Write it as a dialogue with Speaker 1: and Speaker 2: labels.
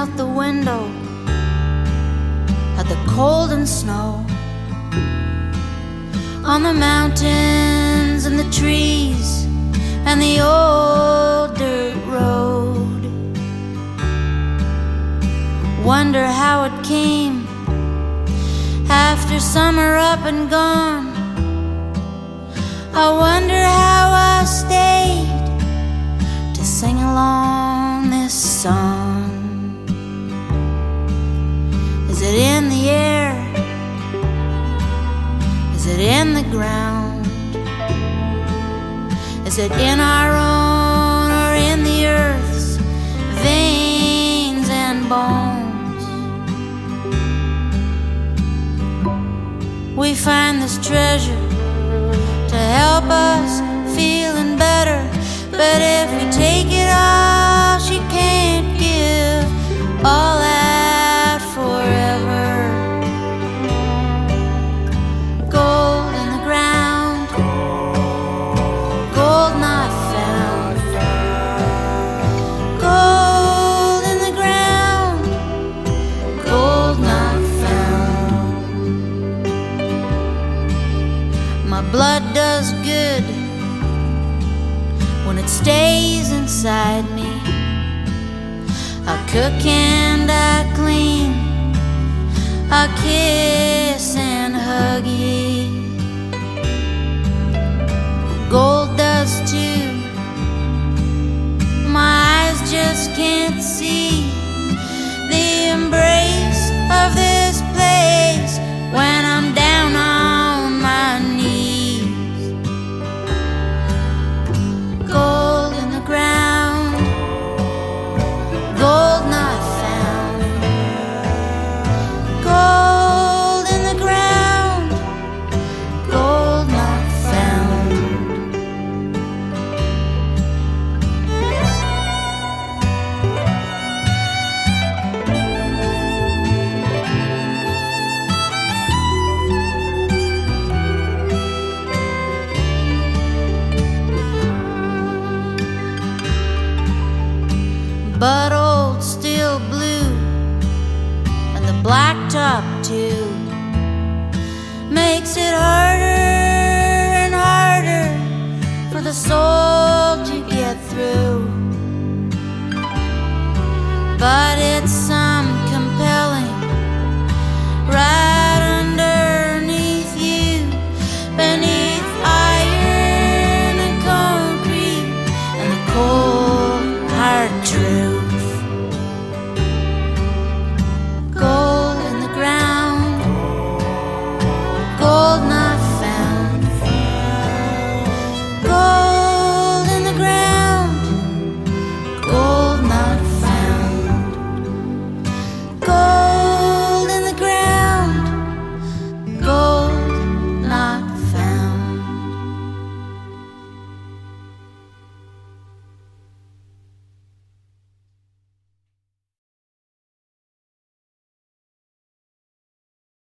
Speaker 1: out the window at the cold and snow, on the mountains and the trees and the old dirt road. Wonder how it came after summer up and gone. I wonder how I stayed to sing along this song. Is it in the air? Is it in the ground? Is it in our own or in the earth's veins and bones? We find this treasure to help us feeling better, but if we take it all, she can't give all that forever. Gold in the ground, gold not found. Gold in the ground, gold not found. My blood does good when it stays inside me. I cook and I clean, I kiss and hug ye. Gold does too. My eyes just can't see the embrace of this place when I'm down on my knees. Gold in the ground, gold not found. Gold in the ground, gold not found. But old steel blue and the blacktop too makes it harder and harder for the soul to get through.